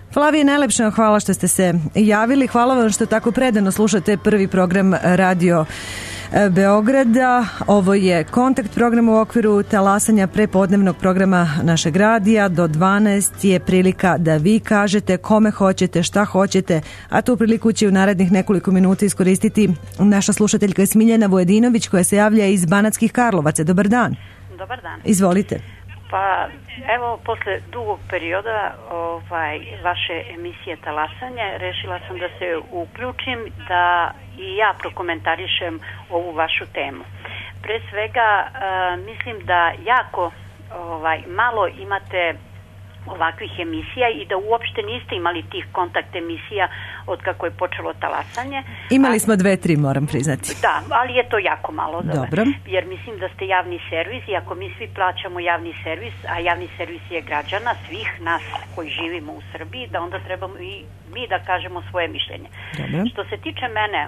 Flavije, najlepše hvala što ste se javili. Hvala vam što tako predano slušate prvi program Radio Beograda. Ovo je kontakt program u okviru talasanja prepodnevnog programa našeg radija. Do 12 je prilika da vi kažete kome hoćete, šta hoćete, a tu priliku će u narednih nekoliko minuta iskoristiti naša slušateljka Smiljana Vujedinović koja se javlja iz Banatskih Karlovaca. Dobar dan. Dobar dan. Izvolite. Pa evo, posle dugog perioda vaše emisije Talasanje, rešila sam da se uključim da i ja prokomentarišem ovu vašu temu. Pre svega mislim da jako malo imate ovakvih emisija i da uopšte niste imali tih kontakt emisija od kako je počelo talasanje. Imali smo 2-3, moram priznati. Da, ali je to jako malo. Dobro. Jer mislim da ste javni servis i ako mi svi plaćamo javni servis, a javni servis je građana, svih nas koji živimo u Srbiji, da onda trebamo i mi da kažemo svoje mišljenje. Dobro. Što se tiče mene,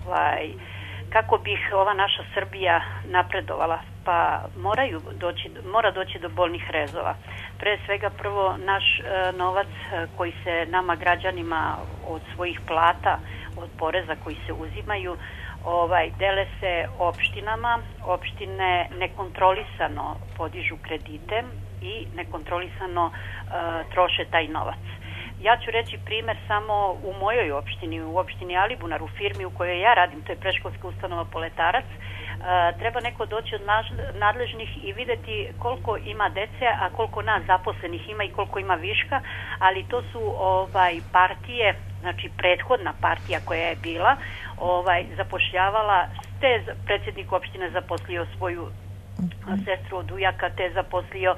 kako bih ova naša Srbija napredovala, pa mora doći do bolnih rezova. Pre svega prvo naš novac koji se nama građanima od svojih plata, od poreza koji se uzimaju, dele se opštinama, opštine nekontrolisano podižu kredite i nekontrolisano troše taj novac. Ja ću reći primer samo u mojoj opštini, u opštini Alibunar, u firmi u kojoj ja radim, to je predškolska ustanova Poletarac. Treba neko doći od nadležnih i videti koliko ima dece, a koliko nas zaposlenih ima i koliko ima viška, ali to su partije, znači prethodna partija koja je bila, zapošljavala, te predsjednik opštine zaposlio svoju sestru od ujaka, te zaposlio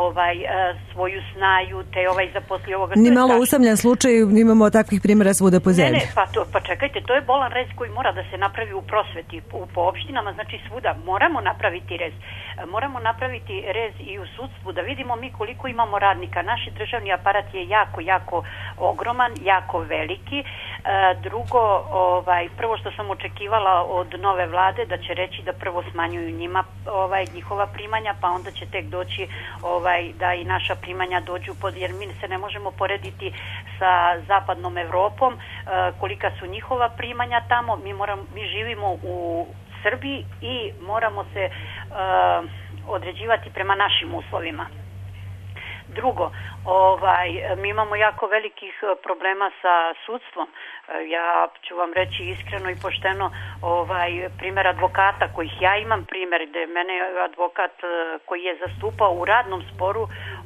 svoju snaju, te zaposlio ovoga. Ni malo usamljen slučaj, imamo takvih primjera svuda po zemlji. Pa čekajte, to je bolan rez koji mora da se napravi u prosveti, po opštinama, znači svuda. Moramo napraviti rez. Moramo napraviti rez i u sudstvu, da vidimo mi koliko imamo radnika. Naš državni aparat je jako, jako ogroman, jako veliki. Drugo, prvo što sam očekivala od nove vlade, da će reći da prvo smanjuju njima njihova primanja, pa onda će tek doći da i naša primanja dođu jer mi se ne možemo porediti sa zapadnom Evropom, kolika su njihova primanja tamo. Mi živimo u Srbiji i moramo se određivati prema našim uslovima. Drugo, mi imamo jako velikih problema sa sudstvom. Ja ću vam reći iskreno i pošteno primjer advokata kojih ja imam primjer, gde mene advokat koji je zastupao u radnom sporu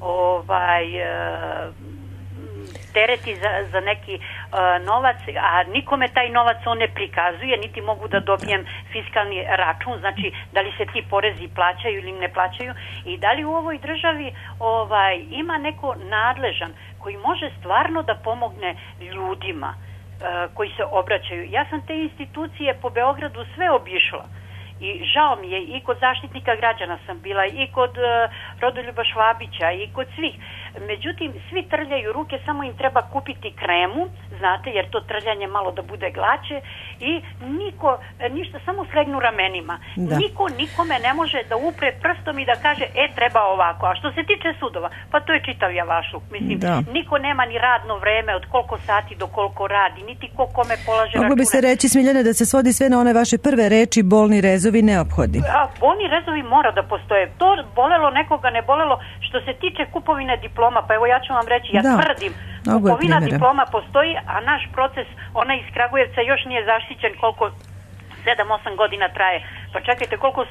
tereti za neki novac, a nikome taj novac on ne prikazuje, niti mogu da dobijem fiskalni račun, znači da li se ti porezi plaćaju ili ne plaćaju i da li u ovoj državi ima neko nadležan koji može stvarno da pomogne ljudima koji se obraćaju. Ja sam te institucije po Beogradu sve obišla i žao mi je, i kod Zaštitnika građana sam bila, i kod Rodoljuba Švabića, i kod svih. Međutim, svi trljaju ruke, samo im treba kupiti kremu, znate, jer to trljanje malo da bude glaće i ništa, samo slegnu ramenima. Da. Niko nikome ne može da upre prstom i da kaže, treba ovako. A što se tiče sudova, pa to je čitav javašluk. Mislim, niko nema ni radno vreme od koliko sati do koliko radi, niti ko kome polaže račune. Moglo bi se reći, Smiljana, da se svodi sve na one vaše prve reči, bolni rezovi neophodni. Bolni rezovi mora da postoje. To bolelo nekoga, ne bolelo. Što se tiče kupovine diploma, pa evo ja ću vam reći, ja tvrdim, kupovina diploma postoji, a naš proces, ona iz Kragujevca još nije zaštićen koliko 7-8 godina traje. Pa čekajte koliko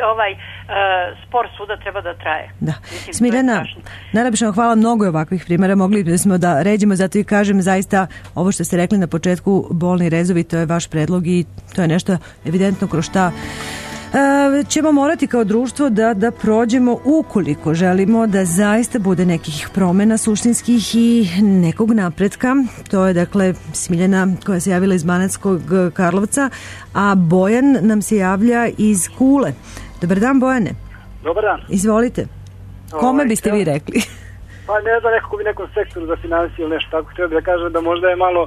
spor suda treba da traje. Da. Smiljana, najlepše vam hvala, mnogo je ovakvih primjera, mogli bismo da ređemo, zato i kažem zaista ovo što ste rekli na početku, bolni rezovi, to je vaš predlog i to je nešto evidentno kroz šta ćemo morati kao društvo da prođemo ukoliko želimo da zaista bude nekih promjena suštinskih i nekog napretka. To je dakle Smiljana koja se javila iz Banatskog Karlovca, a Bojan nam se javlja iz Kule. Dobar dan, Bojane. Dobar dan. Izvolite. Kome biste vi rekli? Pa ne znam, nekako bi nekom sektoru za financije ili nešto tako. Htio bih da kažem da možda je malo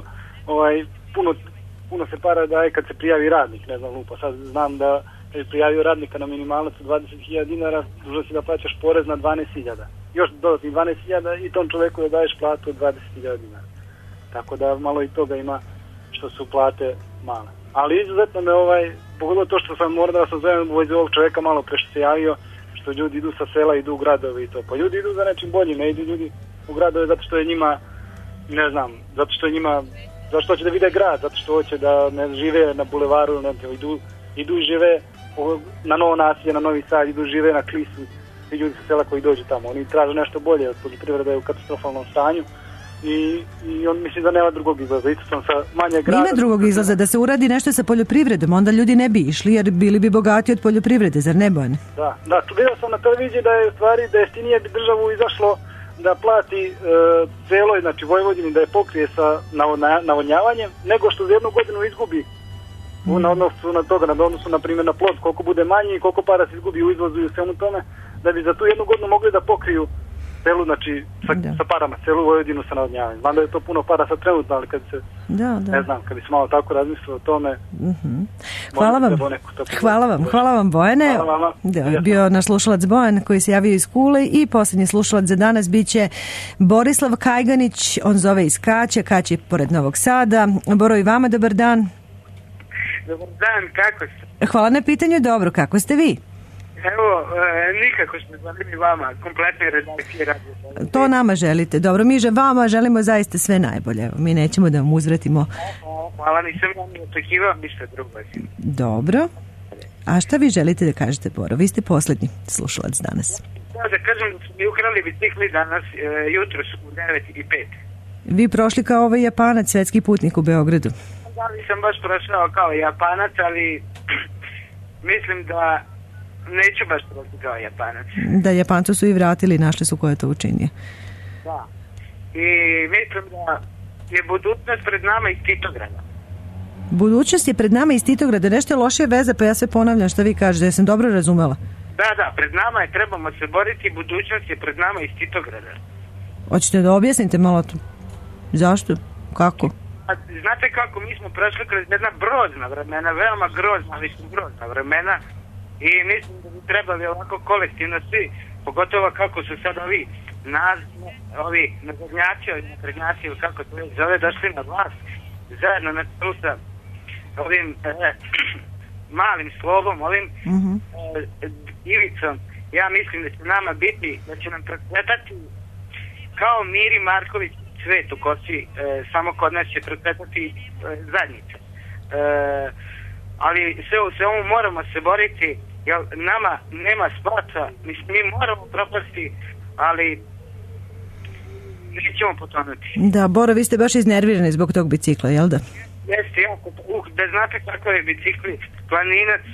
puno se para daje kad se prijavi radnik, ne znam, lupa. Sad znam da kad je prijavio radnika na minimalac od 20.000 dinara, dužan si da plaćaš porez na 12.000. Još dodatnih 12.000 i tom čoveku da daješ platu od 20.000 dinara. tako da malo i toga ima što su plate male. Ali izuzetno me pogodilo to što sam morao da vas ozovem u vezi ovog čovjeka malo pre što se javio, što ljudi idu sa sela, idu u gradove i to. Pa ljudi idu za nečim boljim, ne idu ljudi u gradove zato što je njima, ne znam, zato što je njima, zato što hoće da vide grad, zato što hoće da ne žive na bulevaru, ne, idu i žive na Novo naselje, na Novi Sad, idu žive na Klisu, i ljudi sa sela koji dođu tamo. Oni traže nešto bolje, od poljoprivreda je u katastrofalnom stanju i on misli da nema drugog izlaza. Isto sam sa manje grada. Ima drugog izlaza, da se uradi nešto sa poljoprivredom, onda ljudi ne bi išli jer bili bi bogati od poljoprivrede, zar ne, Bojane? Da, vidio sam na televiziji da je u stvari da jeftinije bi državu izašlo da plati celoj, znači Vojvodini, da je pokrije sa navodnjavanjem, nego što za jednu godinu izgubi na odnosu na toga, na odnosu na primjer na plod, koliko bude manji i koliko para se izgubi u izvozu i u svemu tome, da bi za tu jednu godinu mogli da pokriju celu, znači sa parama, celu Vojvodinu sa navodnjavanjem. Znam da je to puno para sad trenutno, ali kad se, ne znam, kad bi se malo tako razmislilo o tome. Hvala vam Bojane. Bio naš slušalac Bojan koji se javio iz Kule i posljednji slušalac za danas biće Borislav Kajganić, on zove iz Kaća, Kać je pored Novog Sada. Boro, i vama dobar dan. Dobar dan, kako ste? Hvala na pitanju, dobro, kako ste vi? Evo, nikako smo zvalili vama, kompletne redakcije radio. To nama želite, dobro, mi vama želimo zaista sve najbolje, mi nećemo da vam uzvratimo. Hvala, nisam vam očekivao ništa drugo. Dobro, a šta vi želite da kažete, Boro? Vi ste posljednji slušalac danas. Da kažem da su mi ukrali bicikli danas, jutro su u 9:05. Vi prošli kao ovaj Japanac, svetski putnik u Beogradu. Da, nisam baš prošao kao Japanac, ali mislim da neću baš prošli kao Japanac. Da, Japancu su i vratili, našli su ko je to učinio. Da. I mislim da je budućnost pred nama iz Titograda. Budućnost je pred nama iz Titograda, nešto je lošija veza, pa ja sve ponavljam što vi kažete, ja sam dobro razumela. Da, pred nama je, trebamo se boriti, budućnost je pred nama iz Titograda. Hoćete da objasnite malo to? Zašto? Kako? Znate kako, mi smo prošli kroz jedna grozna vremena, veoma grozna, ali su grozna vremena i mislim da bi trebali ovako kolektivno svi, pogotovo kako su sad ovi nazadnjaci, ili kako to zove, došli na vlast, zajedno na čelu sa ovim malim slovom, ovim Ivicom. Ja mislim da će nama biti, da će nam procvetati kao Miri Marković cvet u kosi, samo kod nas će procvetati zadnjica. Ali sve u svemu moramo se boriti, jer nama nema spasa, mi moramo propasti, ali nećemo potonuti. Da, Boro, vi ste baš iznervirani zbog tog bicikla, jel da? Jeste, jako. Da znate kako je bicikli, planinac,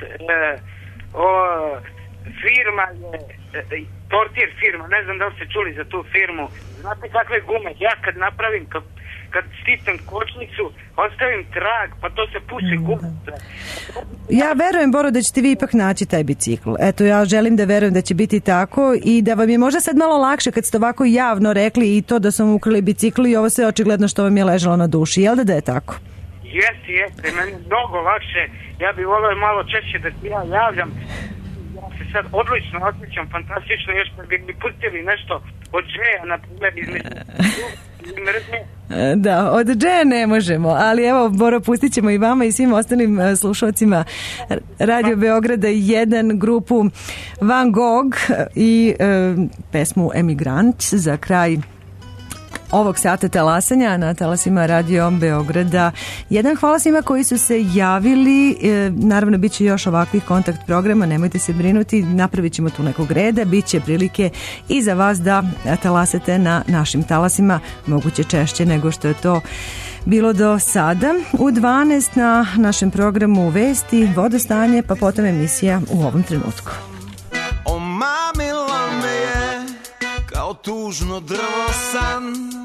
firma je, portir firma, ne znam da li ste čuli za tu firmu, znate kakve gume, ja kad napravim, kad stisnem kočnicu, ostavim trag, pa to se puši gume. Ja verujem, Boro, da ćete vi ipak naći taj bicikl. Eto, ja želim da verujem da će biti tako i da vam je možda sad malo lakše kad ste ovako javno rekli i to da sam ukrali bicikl i ovo sve očigledno što vam je ležalo na duši. Jel da je tako? Jeste, meni je mnogo lakše. Ja bih volio malo češće da ti ja javljam. Ja se sad odlično osjećam, fantastično, još da bi mi pustili nešto od Džeja, na primjer, između mrzne. Da, od Džeja ne možemo, ali evo, Boro, pustit ćemo i vama i svim ostalim slušalcima Radio Beograda 1, grupu Van Gogh i pesmu Emigrant za kraj ovog sata talasanja na talasima Radio Beograda 1. Hvala svima koji su se javili, naravno bit će još ovakvih kontakt programa, nemojte se brinuti, napravit ćemo tu nekog reda, bit će prilike i za vas da talasate na našim talasima, moguće češće nego što je to bilo do sada. U 12 na našem programu Vesti, vodostanje, pa potom emisija U ovom trenutku. Omamila me je kao tužno drvo san,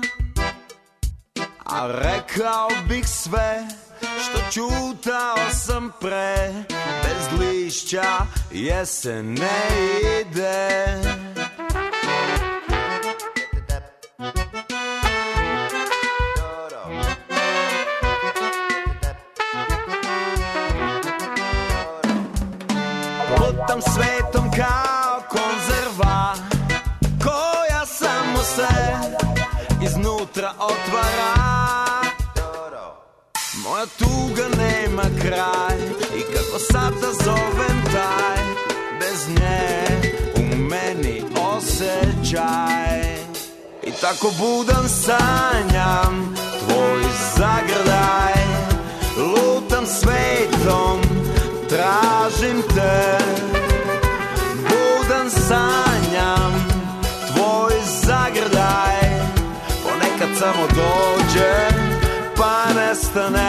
a rekao bih sve što čutao sam pre, bez lišća jesen ne ide. Lutam svetom kao konzerva, koja samo se iznutra otvara. Moja tuga nema kraj i kako sad da zovem taj, bez nje u meni osjećaj. I tako budan sanjam tvoj zagrljaj, lutam svetom, tražim te. Budan sanjam tvoj zagrljaj, ponekad samo dođe pa nestane.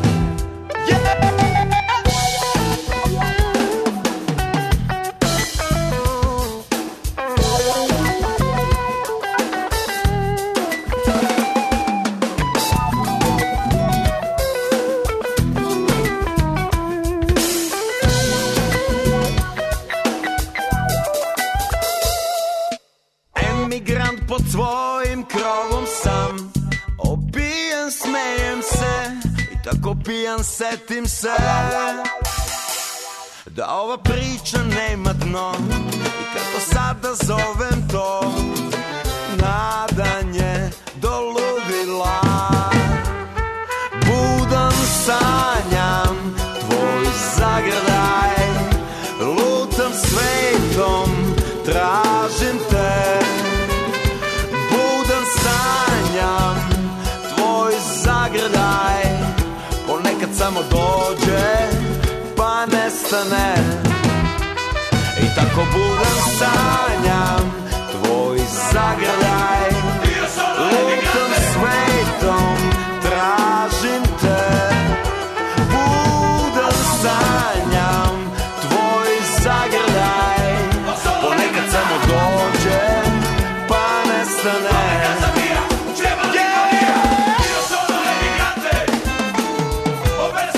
Emigrant pod svojim krovom sam, opijen smejem se i tako pijan setim se da ova priča nema dno i kako sada zovem to nadanje do ludila. Budan sanjam tvoj zagrljaj, lutam svetom, tražim te. Budan sanjam tvoj zagrljaj, ponekad samo dođe pa nestane. I tako budan sanjam tvoj zagrljaj, lutam svetom, tražim te. Budan sanjam tvoj zagrljaj, ponekad samo dođe pa nestane. Yeah! Io sono l'emigrante, ho perso